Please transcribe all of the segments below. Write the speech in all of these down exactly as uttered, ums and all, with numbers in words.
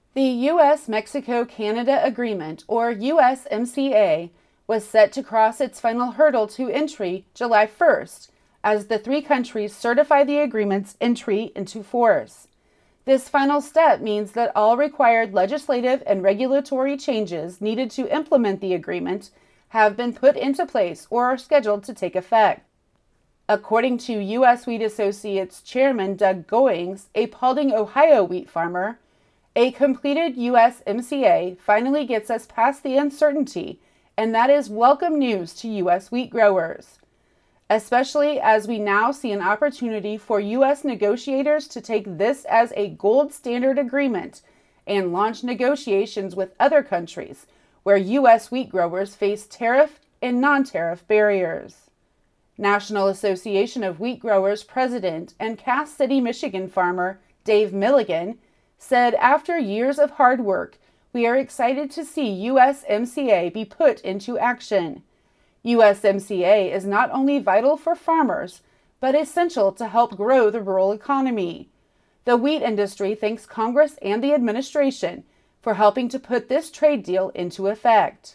The U S Mexico Canada Agreement, or U S M C A, was set to cross its final hurdle to entry July first, as the three countries certify the agreement's entry into force. This final step means that all required legislative and regulatory changes needed to implement the agreement have been put into place or are scheduled to take effect. According to U S Wheat Associates Chairman Doug Goings, a Paulding, Ohio wheat farmer, a completed U S M C A finally gets us past the uncertainty, and that is welcome news to U S wheat growers, especially as we now see an opportunity for U S negotiators to take this as a gold standard agreement and launch negotiations with other countries where U S wheat growers face tariff and non-tariff barriers. National Association of Wheat Growers President and Cass City, Michigan farmer Dave Milligan said, after years of hard work, we are excited to see U S M C A be put into action. U S M C A is not only vital for farmers, but essential to help grow the rural economy. The wheat industry thanks Congress and the administration for helping to put this trade deal into effect.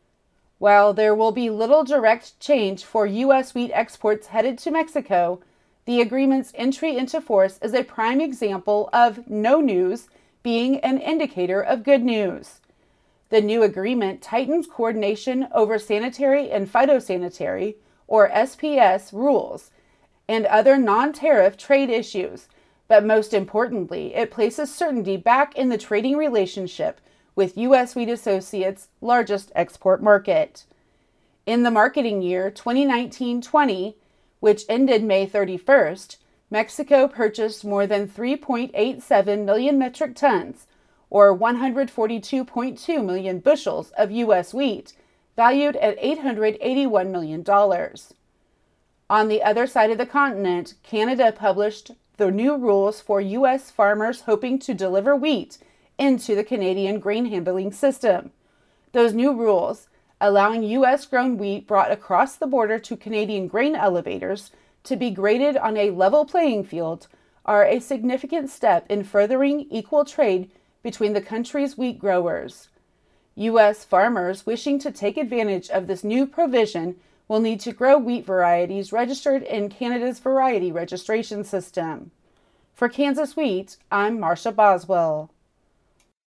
While there will be little direct change for U S wheat exports headed to Mexico, the agreement's entry into force is a prime example of no news being an indicator of good news. The new agreement tightens coordination over sanitary and phytosanitary, or S P S, rules and other non-tariff trade issues, but most importantly, it places certainty back in the trading relationship with U S Wheat Associates' largest export market. In the marketing year twenty nineteen twenty, which ended May thirty-first, Mexico purchased more than three point eight seven million metric tons, or one hundred forty-two point two million bushels of U S wheat, valued at eight hundred eighty-one million dollars. On the other side of the continent, Canada published the new rules for U S farmers hoping to deliver wheat into the Canadian grain handling system. Those new rules, allowing U S-grown wheat brought across the border to Canadian grain elevators to be graded on a level playing field, are a significant step in furthering equal trade between the country's wheat growers. U S farmers wishing to take advantage of this new provision will need to grow wheat varieties registered in Canada's variety registration system. For Kansas Wheat, I'm Marcia Boswell.